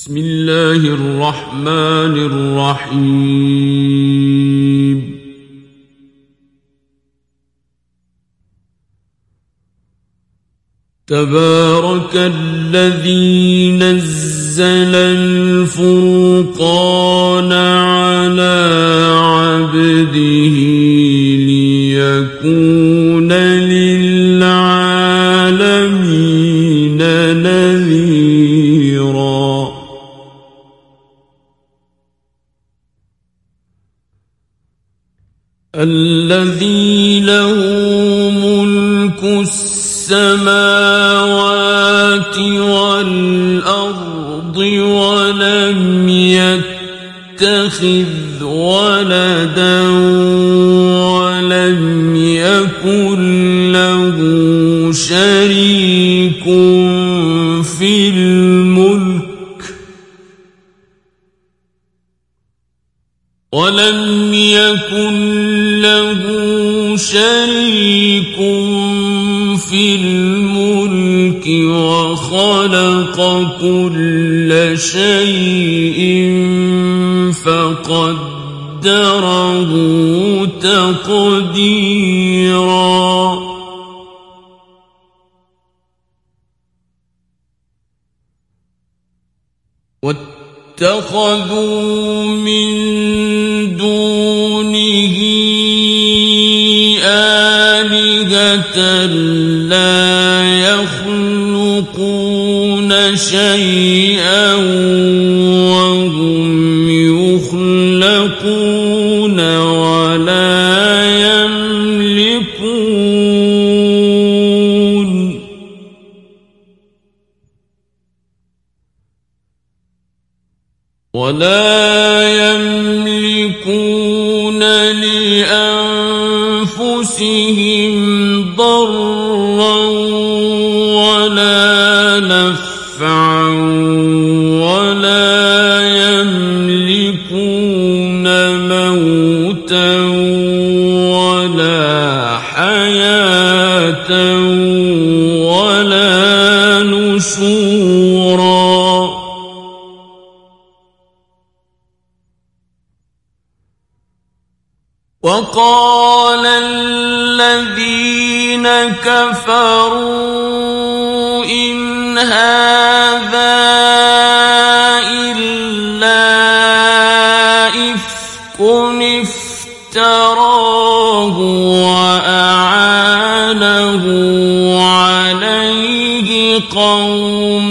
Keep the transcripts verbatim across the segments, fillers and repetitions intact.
بسم الله الرحمن الرحيم تبارك الذي نزل الفرقان على عبده ليكون للعالمين نذيرا الذي له ملك السماوات والأرض ولم يتخذ ولدا ولم يكن له شريك في الملك ولم يكن له شريك في الملك وخلق كل شيء فقدره تقديرا واتخذوا من دونه آلهة لا يخلقون شيئا وهم يخلقون ولا يملكون ولا يملكون لأنفسهم ضرا ولا نفعا ولا يملكون موتا ولا حياة ولا نشورا وقال الذين كفروا إن هذا إلا إفك افتراه وأعانه عليه قوم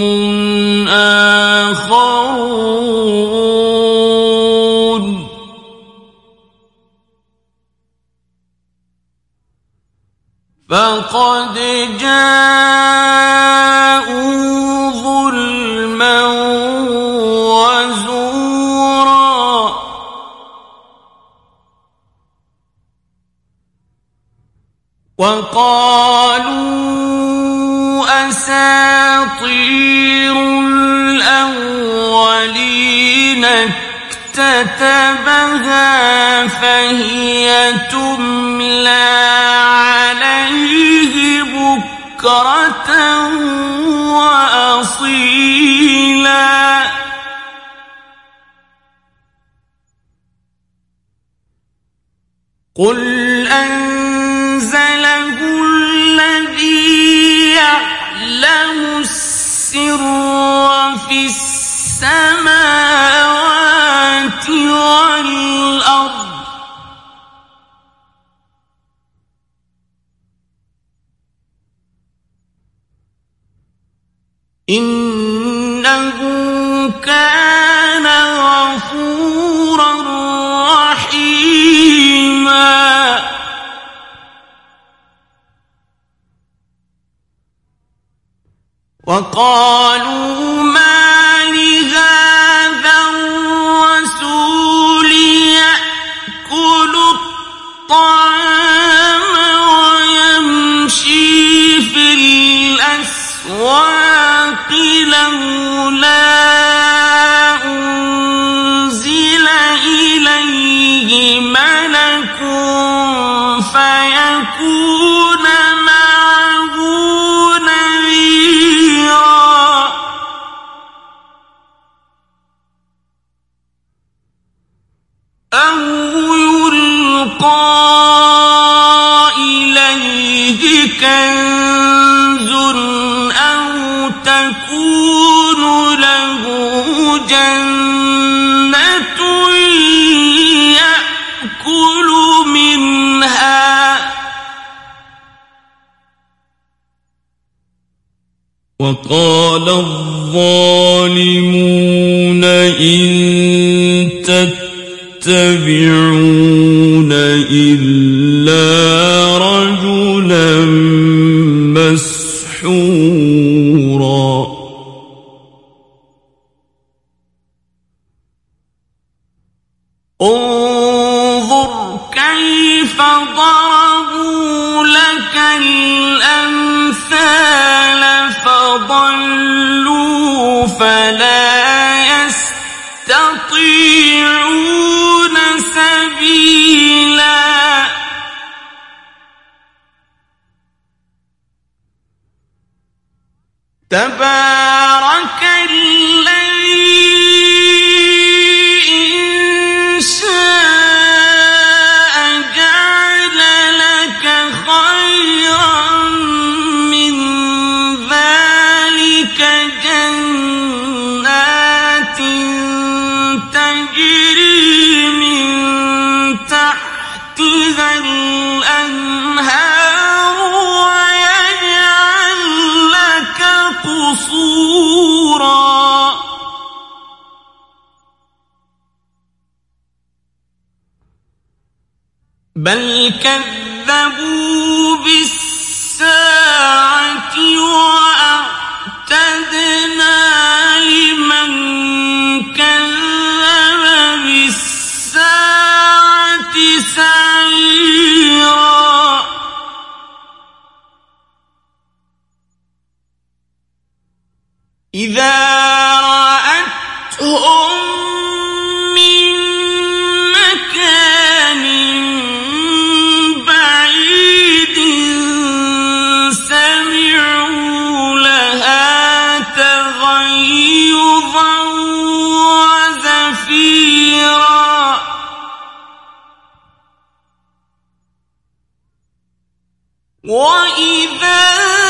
آخرون فقد جاءوا ظلما وزورا وقالوا أساطير الأولين اكتتبها فهي تملى عليه بكرة وأصيلا قل أنزله الذي يعلم السر في السماوات والأرض إنه كان غفورا رحيما وقالوا ما لهذا الرسول يأكل الطعام ويمشي في الأسواق لولا أنزل إليه ملك فيكون معه نذيرا يلقى إليه كنز أو تكون له جنة يأكل منها وقال الظالمون إن تتبعون إلا رجلا مسحورا انظر كيف ضربوا لك الأمثال فضلوا فلا يستطيعون سبيلا تبارك الذي إن شاء جعل لك خيرا من ذلك جنات تجري من تحتها الأنهار ويجعل لك قصورا بل كذبوا بالساعة وأعتدنا لمن كذب بالساعة سعيرا إذا رأتهم من مكان بعيد سمعوا لها تغيظا وزفيرا وإذا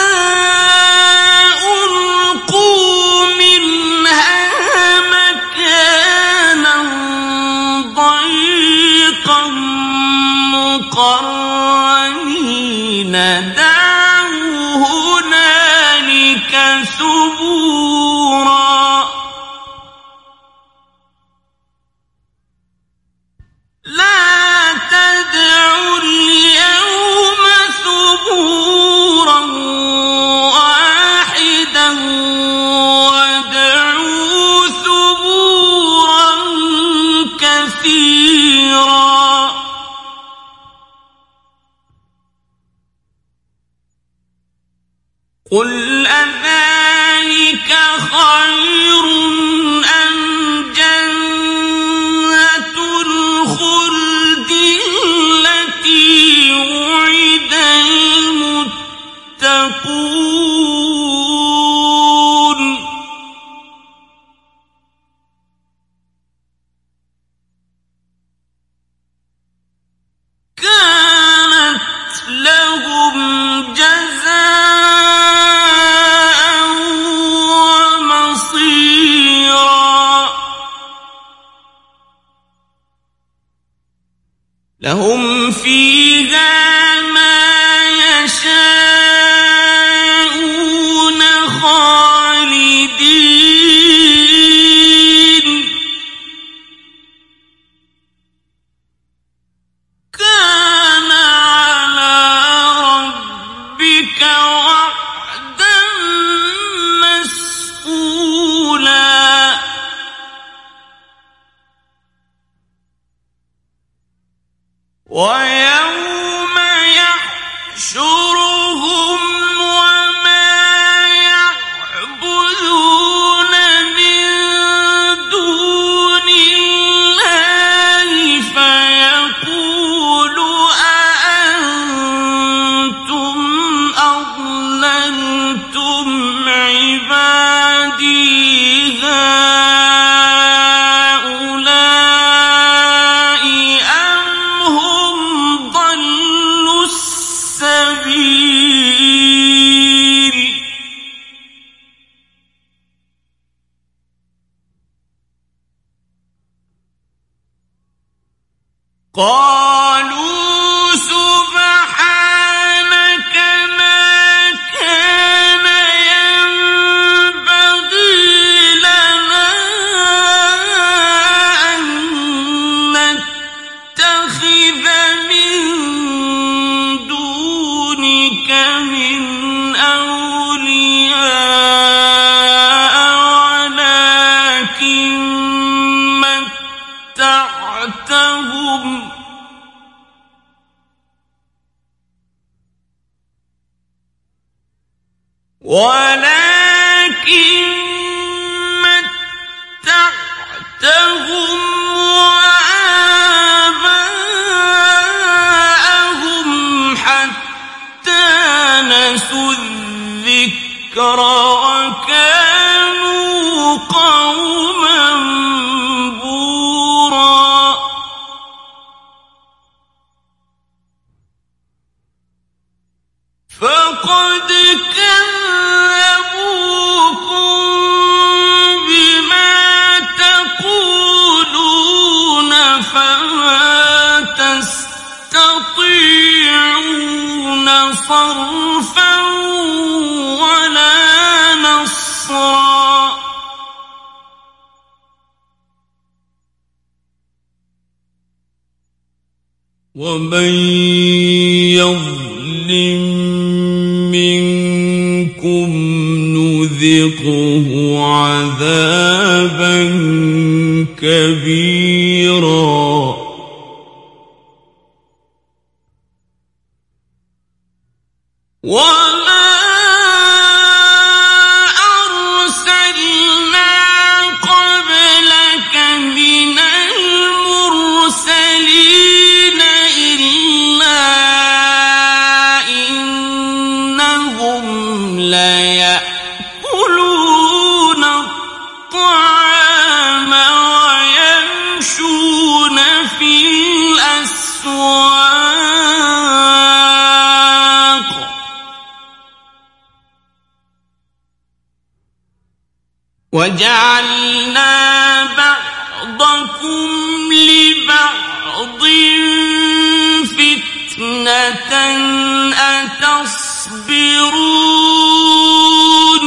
ألقوا منها مكانا ضيقا مقرنين دعوا هنالك ثبورا لا تدعوا اليوم ثبورا واحدا وادعوا ثبورا كثيرا قل أذلك خير أم جنة الخلد التي وعد المتقون كانت لهم جزاء ومصيرا لهم فيها ما يشاءون خالدين كان على ربك وعدا مسئولا ويوم يحشرهم وما يعبدون من دون الله فيقول أأنتم أضللتم عبادي هؤلاء أم هم قالوا سبحانك ما كان ينبغي لنا أن نتخذ من دونك من أولياء ولكن متعتهم ولكن متعتهم وآباءهم حتى نسوا الذكر وكانوا قوما بورا فقد كذبوكم بما تقولون فما تستطيعون صرفا ولا نصرا ومن يظلم منكم نذقه عذابا كبيرا وما أرسلنا قبلك من المرسلين إلا إنهم ليأكلون الطعام ويمشون في الأسواق وجعلنا بعضكم لبعض فتنة أتصبرون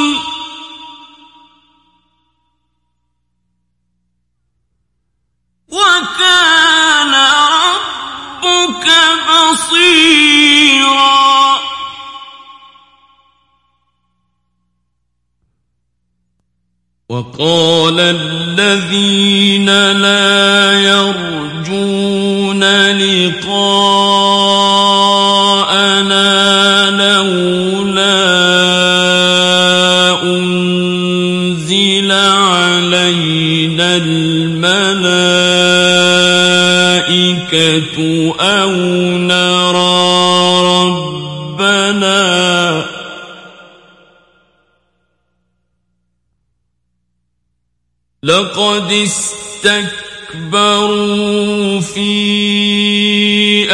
وكان ربك بصيرا وقال الذين لا يرجون لقاءنا لولا أنزل علينا الملائكة أو نرى ربنا لقد استكبروا في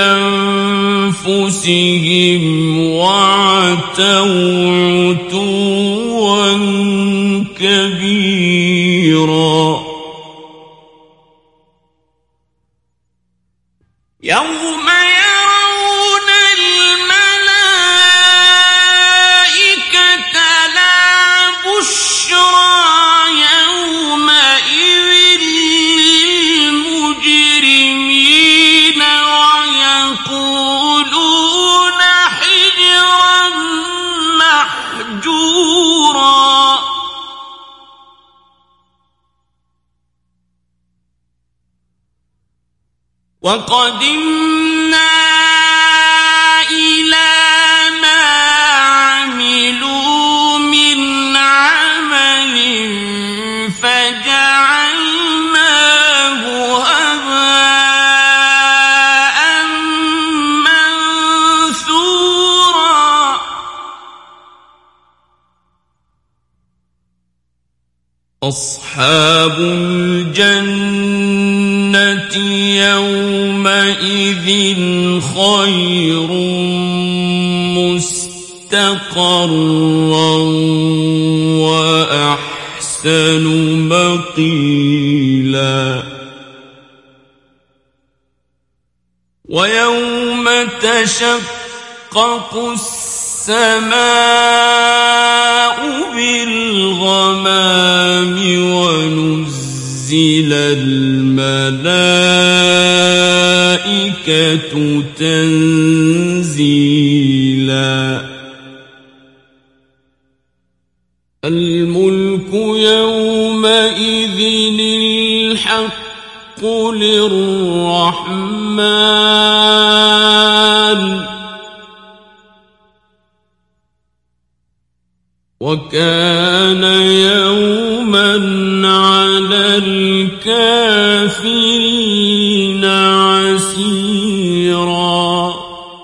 أنفسهم وعتوا عتوا كبيرا يوم يرون الملائكة لا بشرى يومئذ للمجرمين ويقولون حجرا محجورا وقدمنا إلى ما عملوا من عمل فجعلناه هباء منثورا أصحاب الجنة يومئذ خير مستقرا وأحسن مقيلا ويوم تشقق السماء بالغمام ونزل الملائكة تنزيلا الملك يومئذ الحق للرحمن وكان يوما على الكافرين عسيرا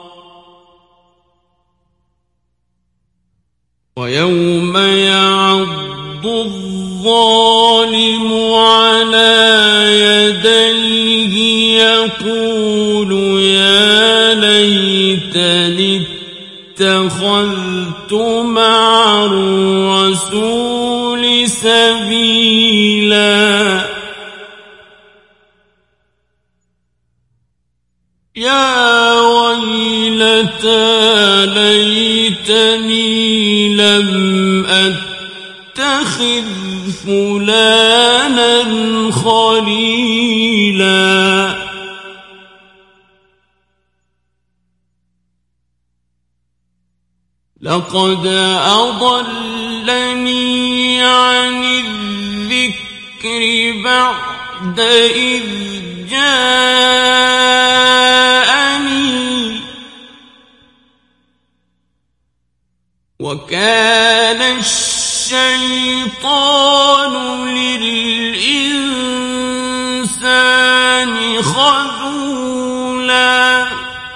ويوم يعض الظالم على يديه يقول يا ليتني اتخذت مع الرسول سبيلا يا ويلتى ليتني لم أتخذ فلانا خليلا لقد أضلني عن الذكر بعد إذ جاءني وكان الشيطان للإنسان خذولا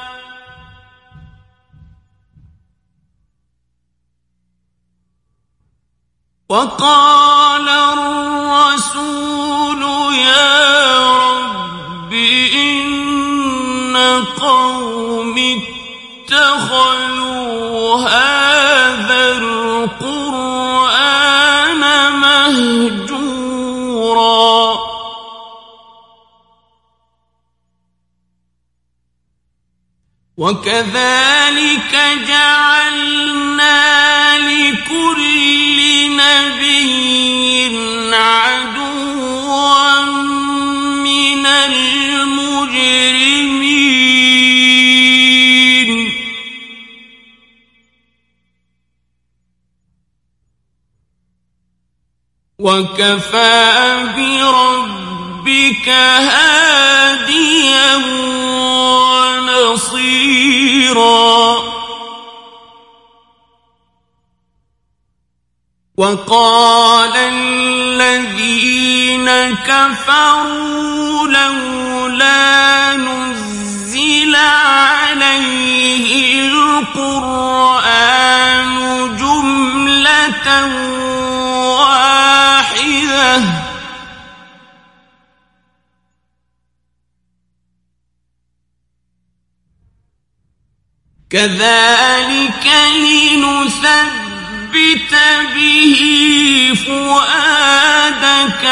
وقال الرسول يا رب إن قومي اتخذوا هذا القرآن مهجورا وكذلك جعلنا لكل نبي عدوا من المجرمين وكفى بربك هاديا ونصيرا وقال الذين كفروا لولا نزل عليه القرآن جملة واحدة كذلك لنثبت به فؤادك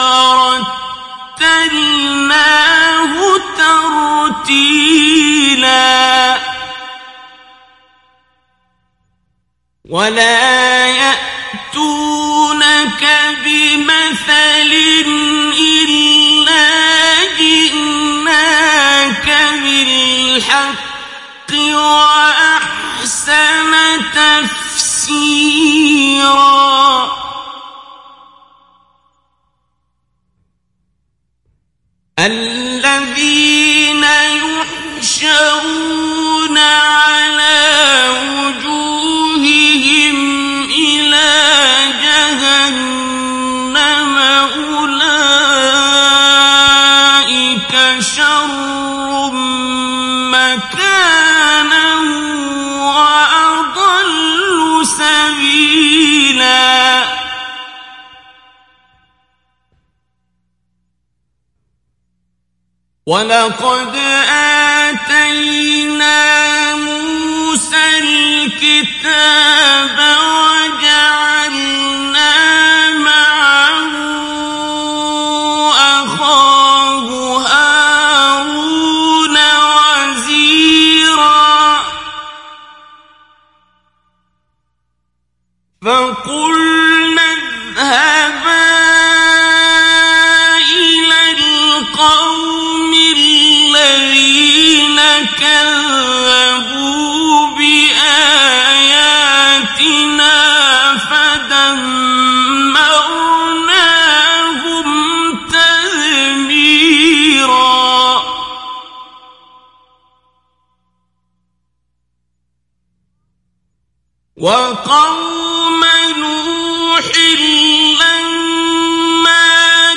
ورتلناه ترتيلا ولا يأتونك بمثل إلا جئناك بالحق وأحسن تفسيرا الذين يحشرون على وجوههم إلى جهنم أولئك شر مكانا وأضل سبيلا ولقد آتينا موسى الكتاب وجعلنا معه أخاه هارون وقوم نوح لما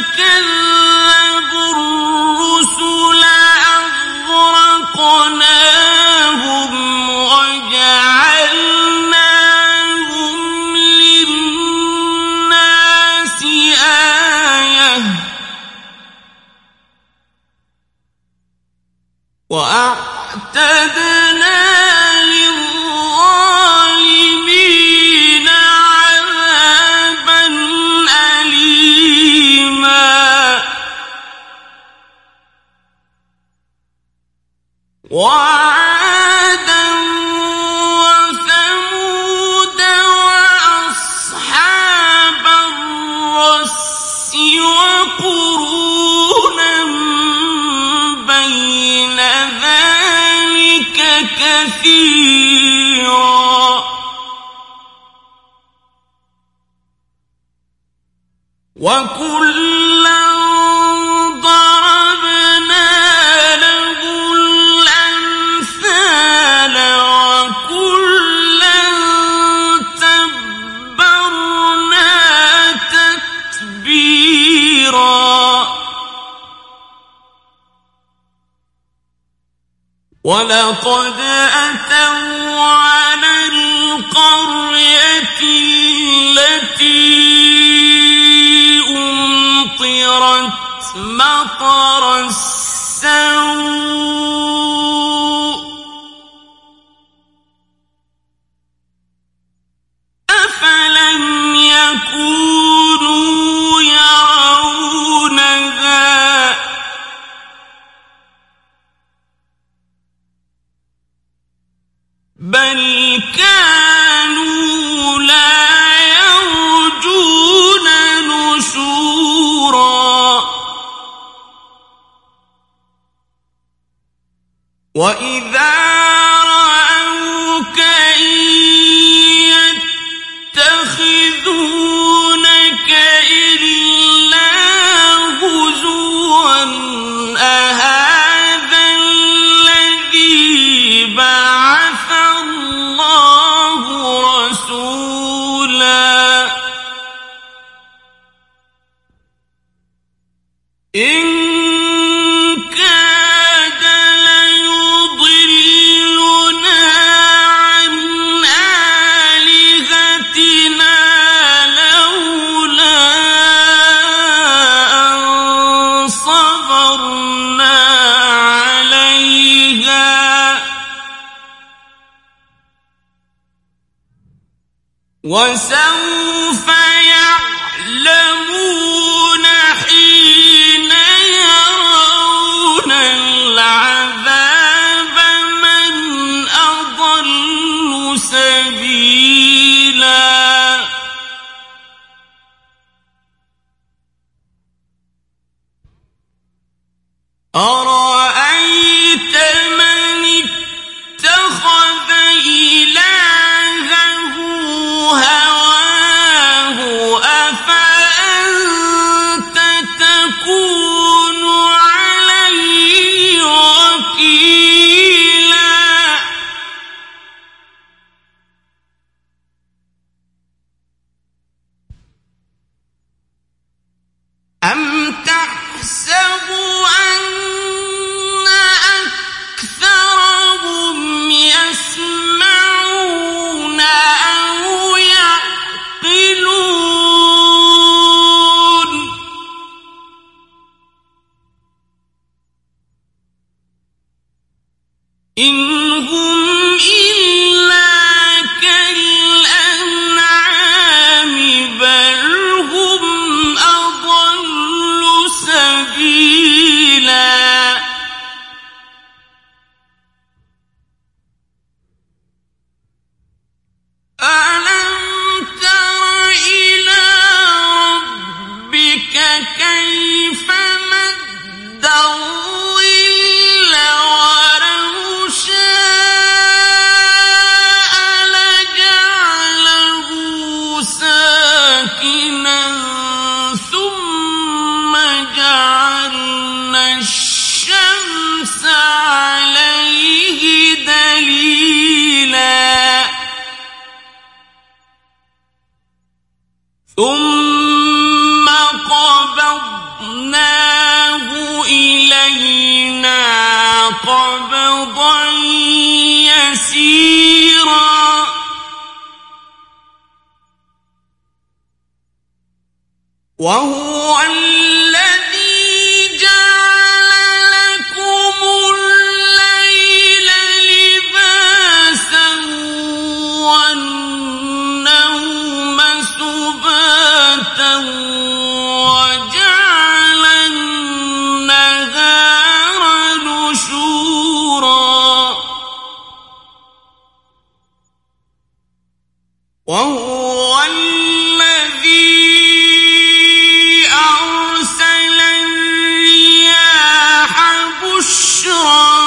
كذبوا الرسل أغرقناهم وجعلناهم للناس آية وأعتدنا للظالمين عذابا أليما وعادا وثمود وأصحاب الرس وقرونا بين ذلك كثيرا وكلا ضربنا له الأمثال وكلا تبرنا تتبيرا ولقد أتوا على القرية التي أمطرت مطر السوء أفلم يكونوا يرونها بل كانوا لا يرجون نشورا وإذا رأوك إن يتخذونك إلا هزوا أهذا الذي بعث الله رسولا إن كاد ليضلنا عن آلهتنا لولا أن صبرنا عليها وسوف يعلمون حين يرون العذاب من أضل سبيلا أرأيت من اتخذ إلهه هواه أفأنت تكون عليه وكيلا أم تحسب أن وهو الذي جعل لكم الليل لباسا والنوم سباتا وجعل النهار نشورا وهو الذي أرسل الرياح بشرا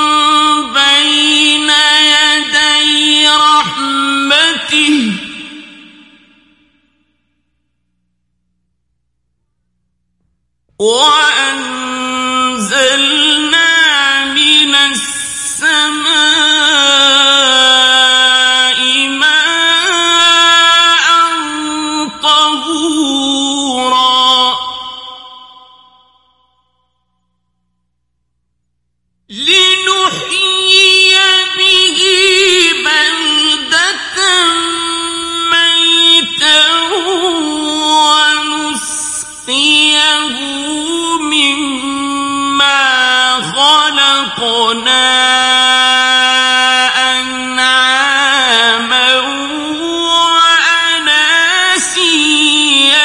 بين يدي رحمته وأنزلنا من السماء ماء طهورا لنحيي به بلدة ميتا ونسقيه مما خلقنا أنعاما وأناسيا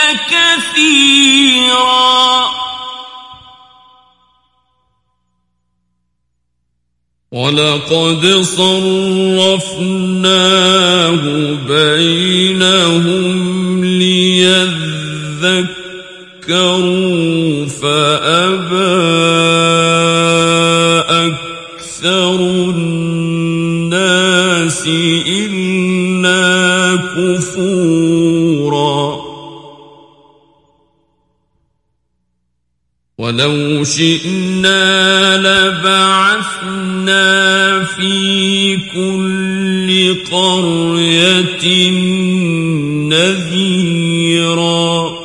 كثيرا ولقد صرفناه بينهم ليذكروا فأبى أكثر الناس إلا كفورا ولو شئنا لبعثنا في كل قرية نذيرا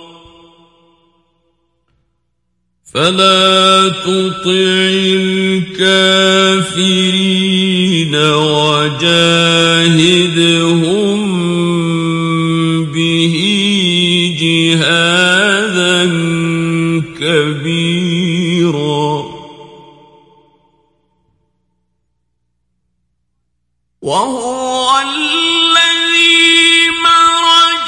فلا تطع الكافرين وجاهدهم به جهادا كبيرا وهو الذي مرج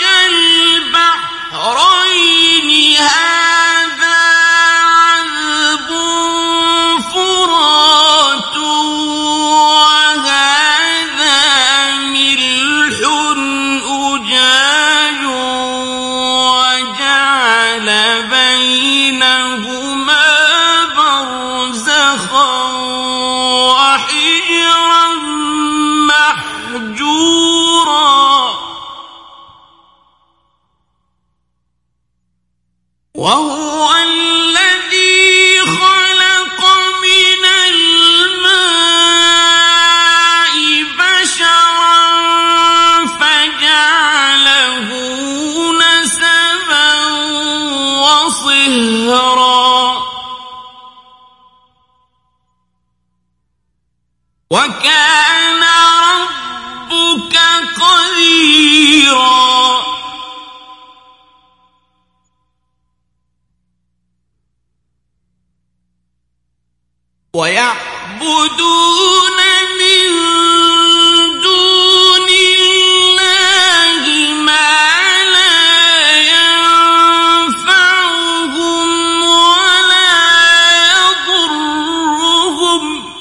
البحرين هذا عذب فرات وهذا ملح أجاج وجعل بينهما برزخا وحجرا محجورا وهو الذي خلق من الماء بشرا فجعله نسبا وصهرا وكان ربك قديرا ويعبدون من دون الله ما لا ينفعهم ولا يضرهم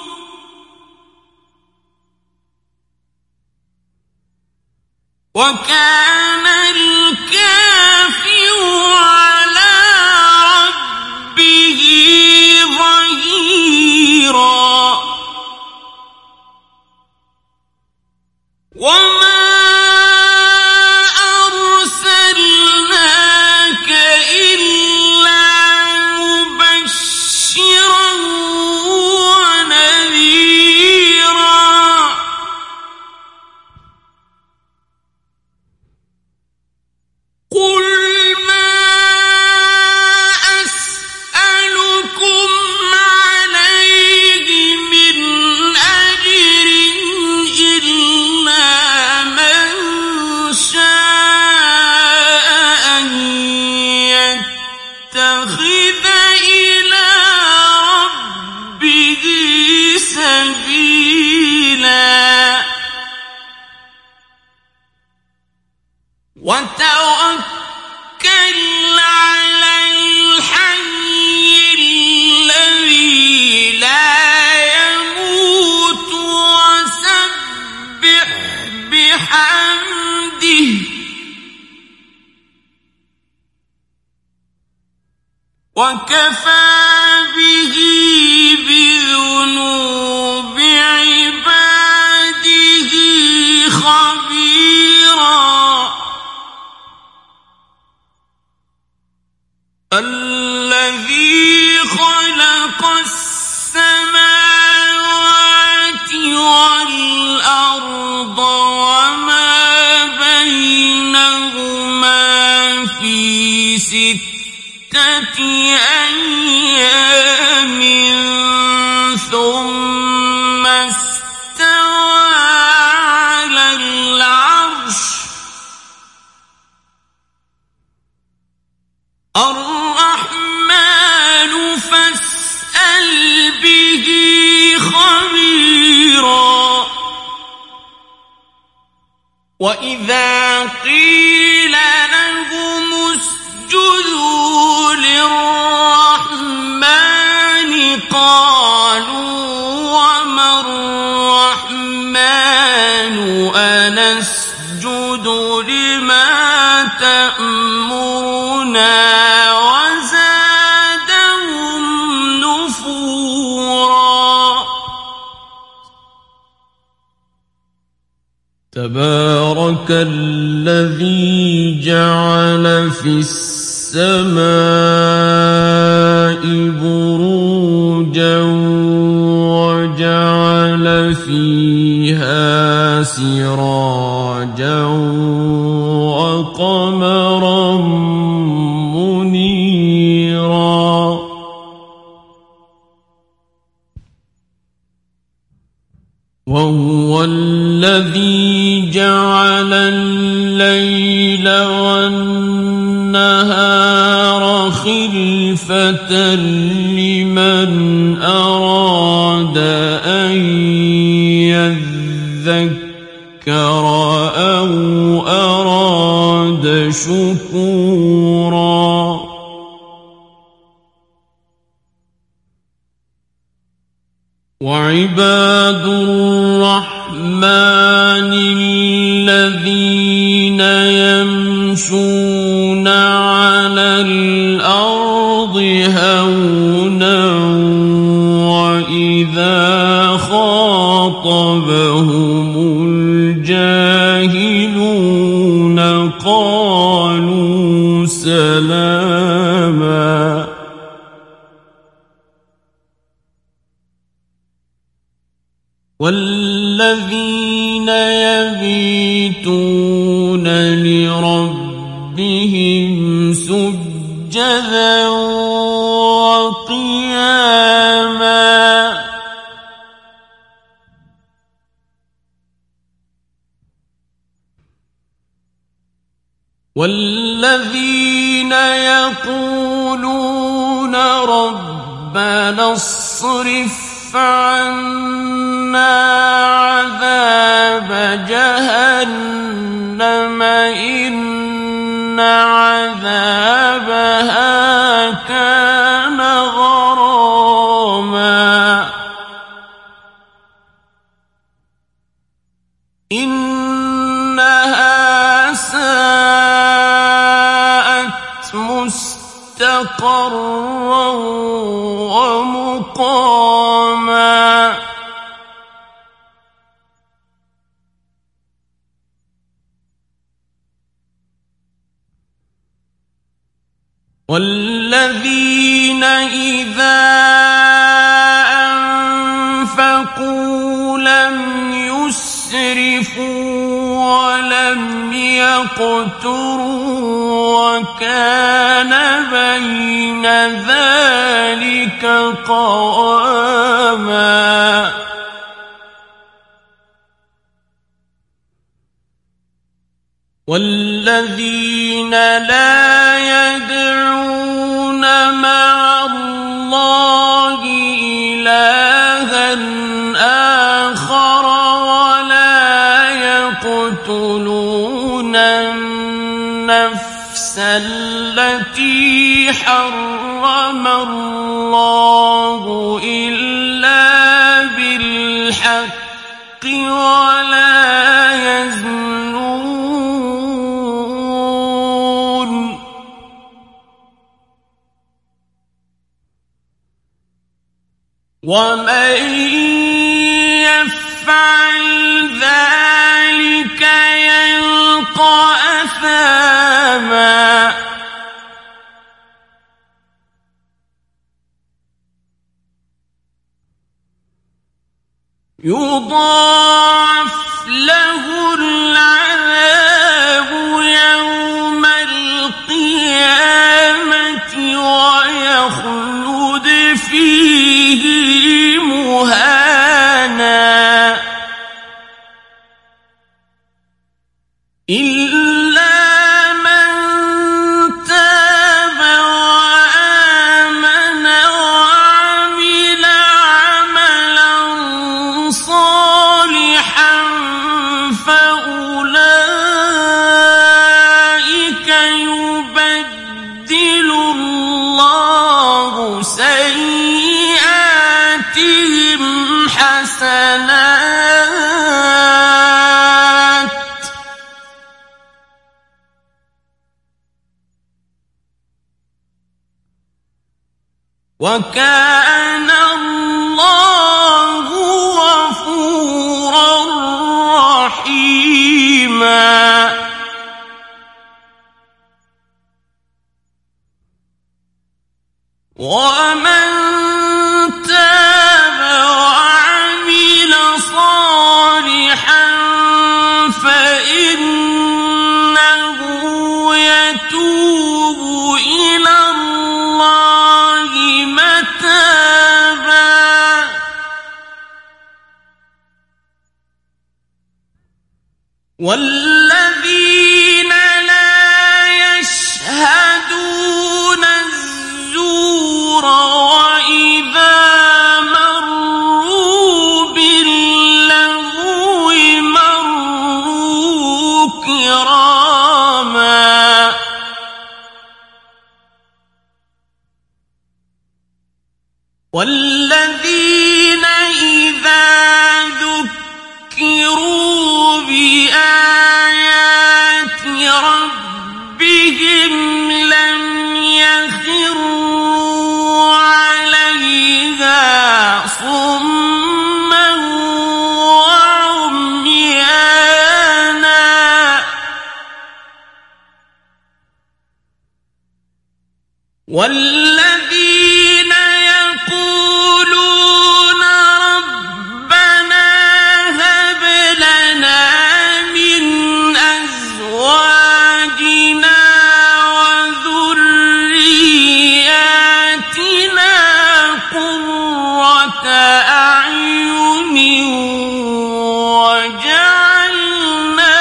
وكان الكافر على ربه ظهيرا وما أرسلناك إلا مبشرا ونذيرا وكفى به بذنوب عباده خبيرا الذي خلق السماوات والأرض وما بينهما في ستة أيام ثم استوى على العرش الرحمن فاسأل به خبيرا وإذا قيل لهم اسجدوا للرحمن قالوا وما الرحمن أنسجد لما تأمرنا وزادهم نفورا تبارك الذي جعل في السماء بروجا وجعل فيها سراجا وقمرا منيرا وهو الذي جعل الليل والنهار خلفة لمن أراد أن يذكر أو أراد شكورا وعباد الرحمن الذين يمشون على الأرض هونا وإذا خاطبهم الجاهلون قالوا سلاما والذين يبيتون لربهم سجدا وقياما والذين يقولون ربنا اصرف عنا عذاب جهنم إن عذابها كان غراما إنها ساءت مستقرا ومقاما والذين إذا أنفقوا لم يسرفوا ولم يقتروا وكان بين ذلك قواما والذين لا يدعون مع الله إلها آخر ولا يقتلون النفس التي حرم الله إلا بالحق ولا يزنون ومن يفعل ذلك يلقى أثاما يضاعف له العذاب يوم القيامة ويخلد فيه مهانا إلا من تاب وآمن وعمل عملا صالحا فأولئك يبدل الله سيئاتهم حسنات وكان الله غفورا رحيما ومن تاب وعمل صالحا فإنه يتوب إلى الله متابا والذين لا يشهدون الزور وإذا مروا باللغو مروا كراما والذين إذا ذكروا بآيات ربهم لم يخروا عليها صما وعميانا والذين يقولون ربنا هب لنا من أزواجنا وذرياتنا قرة أعين وجعلنا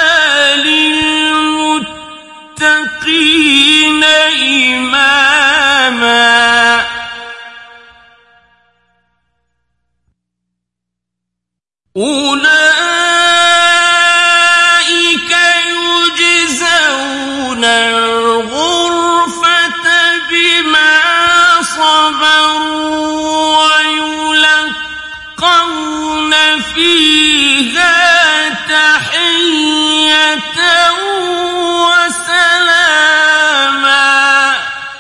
للمتقين إماما أولئك يجزون الغرفة بما صبروا ويلقون فيها تحية وسلاما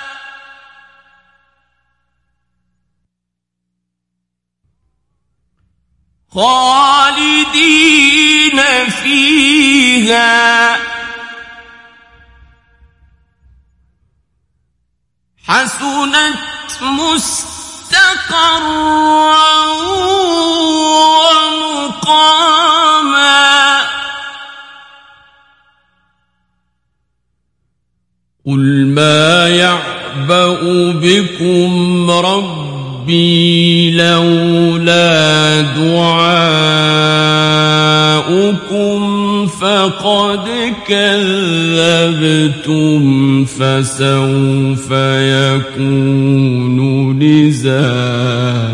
خالدين فيها حسنت مستقرا ومقاما قل ما يعبأ بكم ربي ربي لولا دعاؤكم فقد كذبتم فسوف يكون لزاما